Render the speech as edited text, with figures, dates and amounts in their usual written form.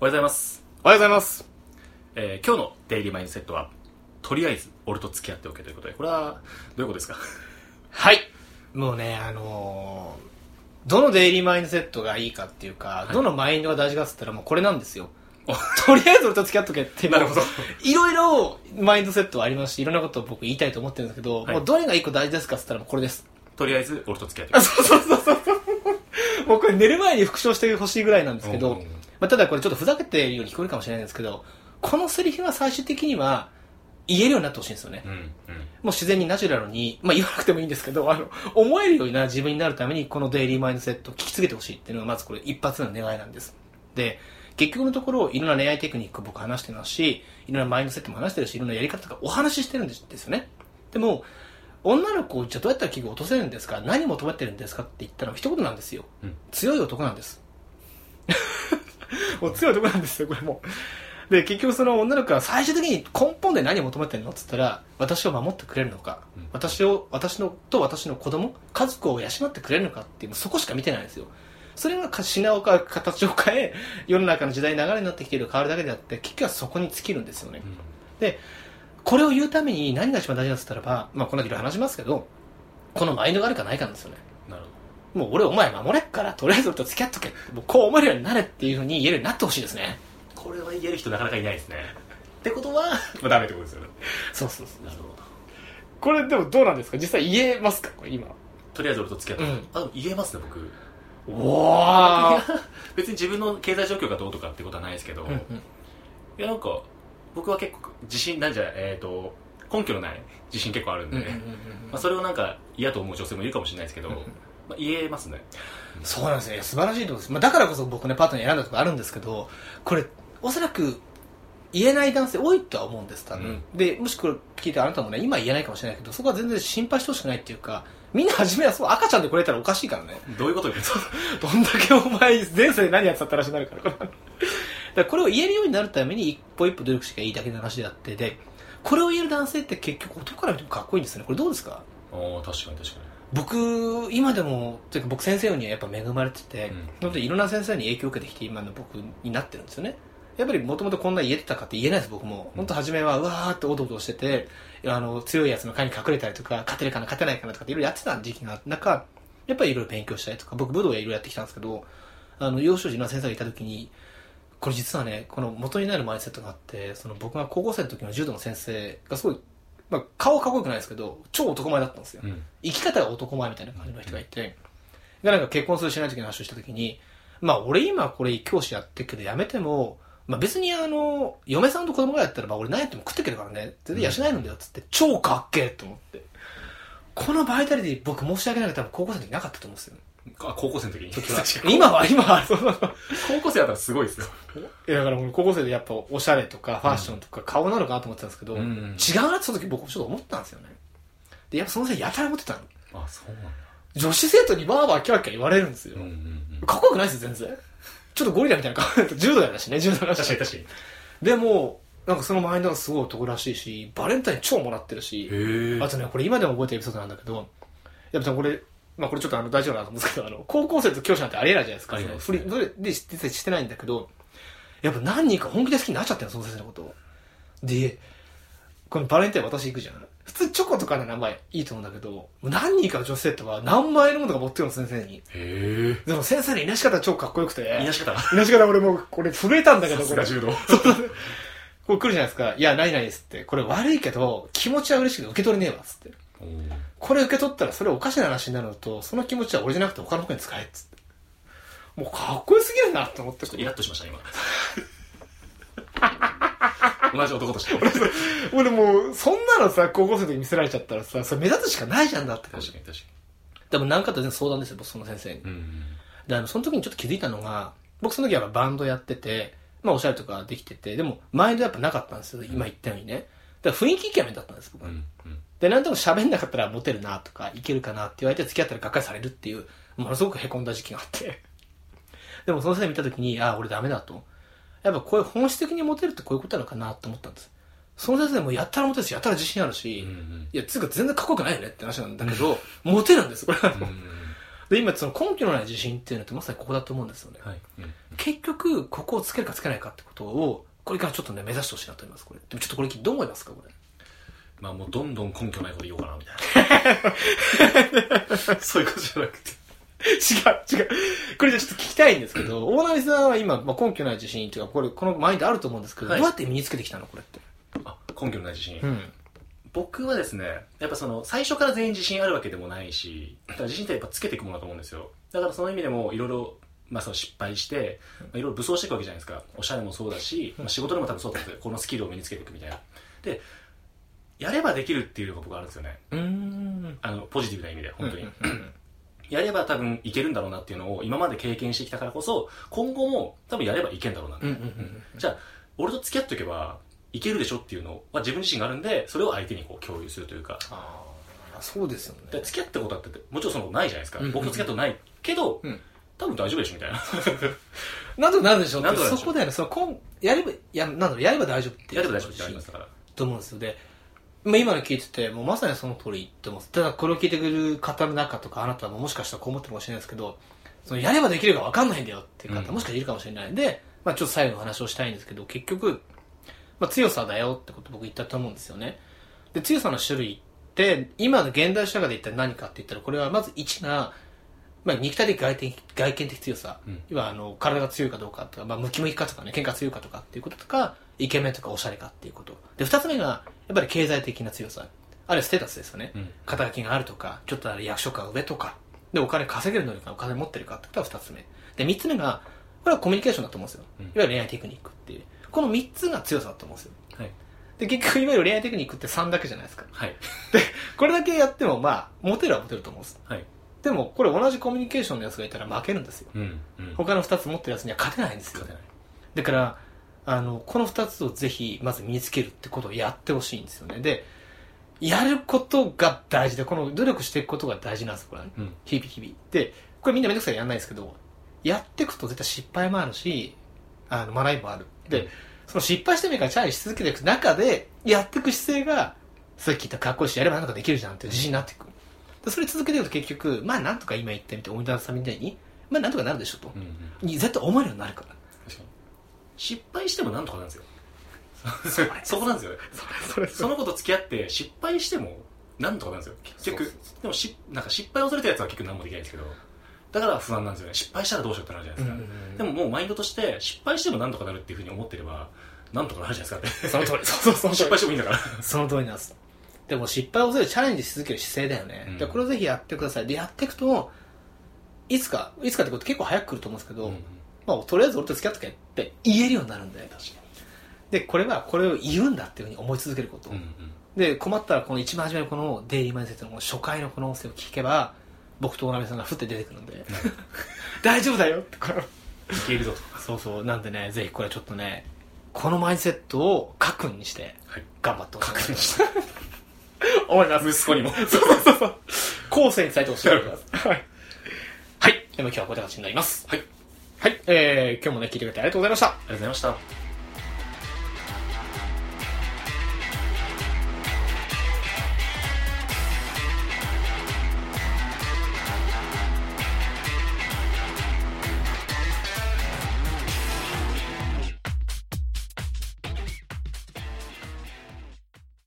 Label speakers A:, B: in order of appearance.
A: おはようございます。
B: おはようございます。
A: 今日のデイリーマインドセットは、とりあえず俺と付き合っておけということで、これはどういうことですか？
B: はい。もうね、どのデイリーマインドセットがいいかっていうか、はい、どのマインドが大事かって言ったらもうこれなんですよ。とりあえず俺と付き合っとけっていう。
A: なるほど。
B: いろいろマインドセットはありますし、いろんなことを僕言いたいと思ってるんですけど、はい、もうどれが一個大事ですかって言ったらもうこれです。
A: とりあえず俺と付き合っておけ。
B: そうもうこれ寝る前に復唱してほしいぐらいなんですけど、ただこれちょっとふざけているように聞こえるかもしれないんですけど、このセリフは最終的には言えるようになってほしいんですよね。もう自然にナチュラルに、言わなくてもいいんですけど、思えるような自分になるためにこのデイリーマインドセットを聞き継げてほしいっていうのがまずこれ一発の願いなんです。で、結局のところいろんな恋愛テクニックを僕話してますし、いろんなマインドセットも話してるし、いろんなやり方とかお話ししてるんですよね。でも、女の子をじゃあどうやったら気が落とせるんですか、何求めてるんですかって言ったら一言なんですよ。強い男なんです。もう強い男なんですよ、これも。で、結局その女の子は最終的に根本で何を求めてるのって言ったら、私を守ってくれるのか、私の子供、家族を養ってくれるのかっていう、そこしか見てないんですよ。それが品を変え、形を変え、世の中の時代流れになってきている変わるだけであって、結局はそこに尽きるんですよね。で、これを言うために何が一番大事だって言ったらば、この後いろいろ話しますけど、このマインドがあるかないかなんですよね。
A: なるほ
B: ど。もう俺お前守れっから、とりあえず俺と付き合っとけ。もうこう思えるようになれっていうふうに言えるようになってほしいですね。
A: これは言える人なかなかいないですね。ってことは、ダメってことですよね。
B: そう。
A: なるほど。
B: これでもどうなんですか、実際言えますか、これ今。
A: とりあえず俺と付き合って、言えますね、僕。
B: おー
A: 別に自分の経済状況がどうとかってことはないですけど、いやなんか僕は結構自信根拠のない自信結構あるんで、それをなんか嫌と思う女性もいるかもしれないですけど、言えますね。
B: そうなんですね、素晴らしいところです。だからこそ僕ねパートナー選んだところあるんですけど、これおそらく言えない男性多いとは思うんです多分、でもしこれ聞いてあなたもね今言えないかもしれないけど、そこは全然心配してほしくないっていうか、みんな初めはそう赤ちゃんでこれたらおかしいからね。
A: どういうこと言う
B: どんだけお前前世で何やってたって話になるからだからこれを言えるようになるために一歩一歩努力しかいいだけの話であって、でこれを言える男性って結局男から見てもかっこいいんですよね。これどうですか？
A: 確かに
B: 僕今でもというか僕先生にはやっぱ恵まれてて、本当にいろんな先生に影響を受けてきて今の僕になってるんですよね。やっぱりもともとこんな言えてたかって言えないです僕も。本当初めはうわーっておどおどしてて、強いやつの会に隠れたりとか、勝てるかな勝てないかなとかっていろいろやってた時期があった中、やっぱりいろいろ勉強したりとか、僕武道やいろいろやってきたんですけど、幼少時の先生がいた時に、これ実はねこの元になるマインドセットがあって、その僕が高校生の時の柔道の先生がすごい、顔かっこよくないですけど超男前だったんですよ、生き方が男前みたいな感じの人がいて、なんか結婚するしない時の話をした時に、俺今これ教師やってるけどやめても、別に嫁さんと子供がやったら俺何やっても食っていけるからね、全然養えるんだよっつって、超かっけえと思って、このバイタリティ僕申し訳ないけど多分高校生の時なかったと思うんですよ。高校生の時に今は
A: 高校生だったらすごいですよ。
B: だからもう高校生でやっぱおしゃれとかファッションとか顔なのかなと思ってたんですけど、違うなってその時僕ちょっと思ったんですよね。でやっぱその先生やたら思ってたの。
A: そうなんだ。
B: 女子生徒にバーバーキャーキャー言われるんですよ、かっこよくないですよ全然。ちょっとゴリラみたいな顔で柔道やだしね、柔道だし。
A: 確かに。
B: でもなんかそのマインドがすごい男らしいし、バレンタイン超もらってるし、あとねこれ今でも覚えてるエピソードなんだけど、やっぱこれこれちょっと大丈夫だと思うんですけど、高校生と教師なんてありえないじゃないですか。で実際してないんだけど、やっぱ何人か本気で好きになっちゃってるのその先生のことを。でこのバレンタイン私行くじゃん。普通チョコとかの名前いいと思うんだけど、何人かの女性とは何万円のものが持ってるの先生に。でも先生のいなし方超かっこよくて。
A: いなし方
B: 俺もうこれ震えたんだけど、
A: これ柔道。
B: これ来るじゃないですか。いや何々ですって、これ悪いけど気持ちは嬉しいけど受け取れねえわっつって。これ受け取ったらそれおかしな話になるのと、その気持ちは俺じゃなくて他の子に使えっつって。もうかっこよすぎるなと思って。
A: ちょっとイラッとしました今。同じ男として
B: 俺もうそんなのさ高校生の時に見せられちゃったらさ、それ目立つしかないじゃんだって。
A: 確かに
B: でも何かと相談ですよ僕その先生に、でその時にちょっと気づいたのが、僕その時はバンドやってて、おしゃれとかできてて、でもマインドやっぱなかったんですよ今言ったようにね。だから雰囲気イケメンだったんです僕は、で何でも喋んなかったらモテるなとかいけるかなって言われて付き合ったらがっかりされるっていう、ものすごくへこんだ時期があってでもその先生見た時に俺ダメだと、やっぱこういう本質的にモテるってこういうことなのかなと思ったんです。その先生もやったらモテるしやったら自信あるし、いやつうか全然かっこよくないよねって話なんだけど、モテるんですこれは。 で、今その根拠のない自信っていうのってまさにここだと思うんですよね。
A: はい。
B: 結局、ここをつけるかつけないかってことを、これからちょっとね、目指してほしいなと思います、これ。でもちょっとこれどう思いますか、これ。
A: まあもうどんどん根拠ないこと言おうかな、みたいな。そういうことじゃなくて。
B: 違う。これじゃちょっと聞きたいんですけど、大波さんは今、まあ、根拠ない自信っていうか、このマインドあると思うんですけど、
A: はい、
B: どうやって身につけてきたの、これって。
A: あ、根拠のない自信。
B: うん。
A: 僕はですね、やっぱその、最初から全員自信あるわけでもないし、だから自信ってやっぱつけていくものだと思うんですよ。だからその意味でも、いろいろ、まあそう失敗して、いろいろ武装していくわけじゃないですか。おしゃれもそうだし、まあ、仕事でも多分そうだったんですよ。このスキルを身につけていくみたいな。で、やればできるっていうのが僕はあるんですよね。ポジティブな意味で、本当に。やれば多分いけるんだろうなっていうのを今まで経験してきたからこそ、今後も多分やればいけるんだろうな。じゃあ、俺と付き合っておけばいけるでしょっていうのは自分自身があるんで、それを相手にこう共有するというか。
B: ああ、そうですよね。
A: 付き合ったことあって、もちろんそのことないじゃないですか。僕と付き合ったことないけど、多分大丈夫でしょみたいな。
B: なんとかなるでしょって。
A: そ
B: こだよね。やれば大丈夫って。
A: やれば大丈夫ってありますから。
B: と思うんですよ。で、まあ、今の聞いてて、もうまさにその通り言ってます。ただこれを聞いてくれる方の中とか、あなたももしかしたらこう思ってるかもしれないですけど、そのやればできるか分かんないんだよっていう方、もしかしたらいるかもしれないんで、まあちょっと最後の話をしたいんですけど、結局、まあ強さだよってこと僕言ったと思うんですよね。で、強さの種類って、今の現代社会で一体何かって言ったら、これはまず1が、まあ肉体的外見的強さ。要は体が強いかどうかとか、まあムキムキかとかね、喧嘩強いかとかっていうこととか、イケメンとかおしゃれかっていうこと。で、2つ目が、やっぱり経済的な強さ。あるいはステータスですよね。肩書きがあるとか、ちょっと役職が上とか、で、お金稼げる能力か、お金持ってるかってことは2つ目。で、3つ目が、これはコミュニケーションだと思うんですよ。いわゆる恋愛テクニックっていう。この3つが強さだと思うんですよ。はい。で、結局、いわゆる恋愛テクニックって3だけじゃないですか。はい。で、これだけやっても、まあ、モテるはモテると思うんです。はい。でも、これ同じコミュニケーションのやつがいたら負けるんですよ。他の2つ持ってるやつには勝てないんですよ。勝てない。だから、この2つをぜひ、まず身につけるってことをやってほしいんですよね。で、やることが大事で、この努力していくことが大事なんです、これはね。日々。で、これみんなめんどくさいやんないですけど、やっていくと絶対失敗もあるし、学びもある。で、その失敗してみるからチャレンジし続けていく中で、やっていく姿勢が、さっき言ったかっこいいし、やればなんとかできるじゃんっていう自信になっていく。でそれ続けていくと結局、まあなんとか今言ってみて、思い出さんみたいに、まあなんとかなるでしょと。絶対思えるようになるから。
A: 失敗してもなんとかなんですよ。そこなんですよね。その子と付き合って失敗してもなんとかなんですよ。結局。でもなんか失敗を恐れたやつは結局何もできないんですけど、だから不安なんですよね。失敗したらどうしようってなるじゃないですか。でももうマインドとして失敗してもなんとかなるっていうふうに思ってれば、なんとかなるじゃないですか。その通り。そう失敗してもいいんだから。その通りなんです。でも失敗を恐れるチャレンジし続ける姿勢だよね。これをぜひやってください。で、やっていくと、いつかってこと結構早く来ると思うんですけど、まあ、とりあえず俺と付き合っとけって言えるようになるんで。で、これを言うんだっていうふうに思い続けること。で、困ったらこの一番初めのこのデイリーマインドセットの初回のこの音声を聞けば、僕と大波さんがふって出てくるんで、大丈夫だよって、いけるぞと。そう。なんでね、ぜひこれちょっとね、このマインドセットを核にして、頑張ってほしい。核にして。思います。息子にも。そう。後世に伝えてほしいと思います。はい。でも今日はこういう形になります。はい。今日もね、聞いてくれてありがとうございました。ありがとうございました。